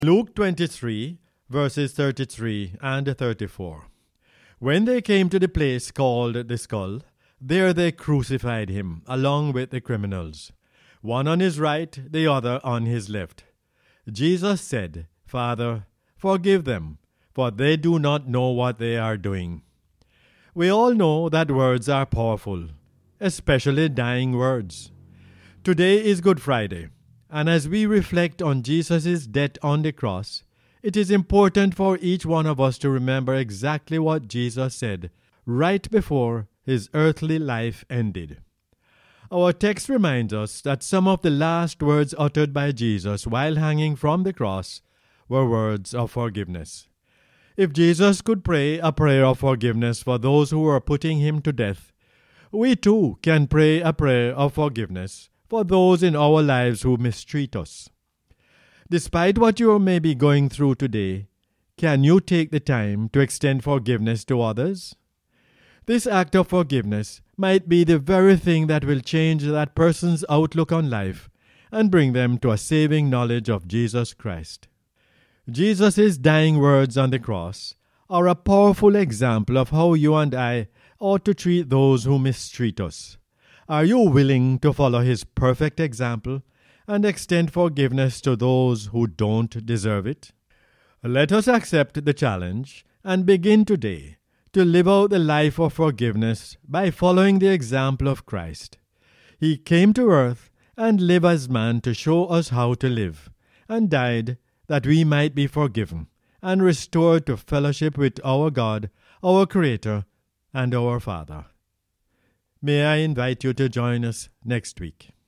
Luke 23, verses 33 and 34. When they came to the place called the Skull, there they crucified him, along with the criminals, one on his right, the other on his left. Jesus said, "Father, forgive them, for they do not know what they are doing." We all know that words are powerful, especially dying words. Today is Good Friday, and as we reflect on Jesus' death on the cross, it is important for each one of us to remember exactly what Jesus said right before his earthly life ended. Our text reminds us that some of the last words uttered by Jesus while hanging from the cross were words of forgiveness. If Jesus could pray a prayer of forgiveness for those who were putting him to death, we too can pray a prayer of forgiveness for those in our lives who mistreat us. Despite what you may be going through today, can you take the time to extend forgiveness to others? This act of forgiveness might be the very thing that will change that person's outlook on life and bring them to a saving knowledge of Jesus Christ. Jesus' dying words on the cross are a powerful example of how you and I ought to treat those who mistreat us. Are you willing to follow his perfect example and extend forgiveness to those who don't deserve it? Let us accept the challenge and begin today to live out the life of forgiveness by following the example of Christ. He came to earth and lived as man to show us how to live, and died that we might be forgiven and restored to fellowship with our God, our Creator, and our Father. May I invite you to join us next week.